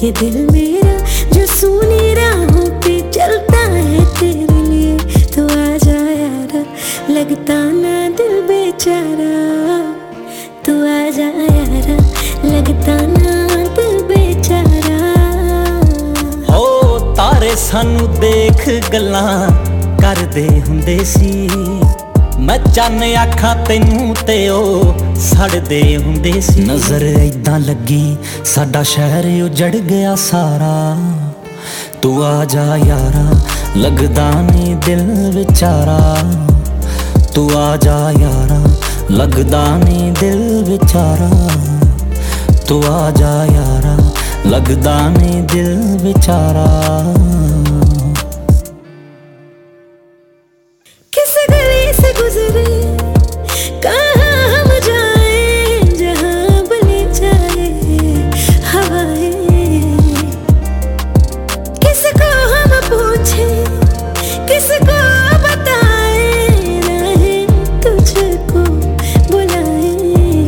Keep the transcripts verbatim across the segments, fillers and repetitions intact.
ये दिल मेरा जो सूनी राहों पे चलता है तेरे लिए। तो आजा यारा लगता ना दिल बेचारा, तू आजा यारा लगता ना दिल बेचारा। हो तारे सानू देख गल्लां करदे हुंदे सी, मैं चन्न आखां तैनू ते ओ सड़दे हुंदे सी। नज़र ऐदां लगी साडा शहर उजड़ गया सारा, तू आजा यारा लगदा नी दिल बेचारा। तू आजा यारा लगदा नी दिल बेचारा, तू आजा यारा लगदा नी दिल बेचारा। किस गली से गुजरे कहाँ हम जाए, जहाँ बले जाए हवाएं। किसको हम पूछे किसको बताए, राहें तुझको बुलाए।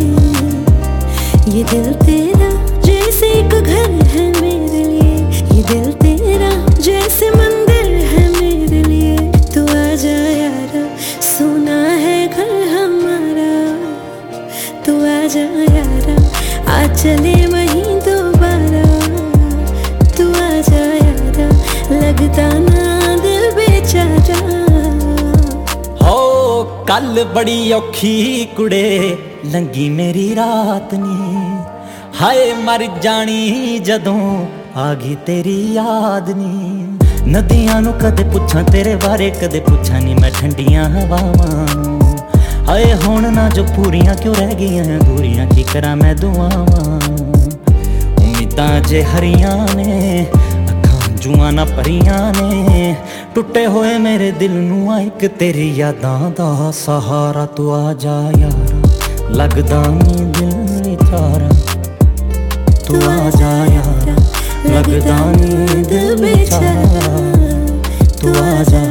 ये दिल तेरा जैसे एक घर है मेरे लिए, ये दिल तेरा जैसे मंदिर है मेरे लिए। तू आजा यारा सोना है घर हमारा, तू आजा यारा आ चले वहीं दोबारा। तू आजा यारा लगता ना दिल बेचारा। हो कल बड़ी औखी कुड़े लंगी मेरी रात नी, हाय मर जानी जदों आ गई तेरी याद नी। नदियां नू कदे पुछां तेरे बारे कदे पुछां नी मैं ठंडियां हवावां नू। हाय हुण ना जो पूरियां क्यों रह गईयां अधूरियां, की करां मैं दुआवां नू। उम्मीदां जे हरियां ने अखां जुआं ना भरियां ने, टुटे होए मेरे दिल नू आ इक तेरी यादां दा सहारा। तू आजा यारा लगदा नी दिल बेचारा, तू आजा यारा लगदा नी दिल बेचारा। तू आजा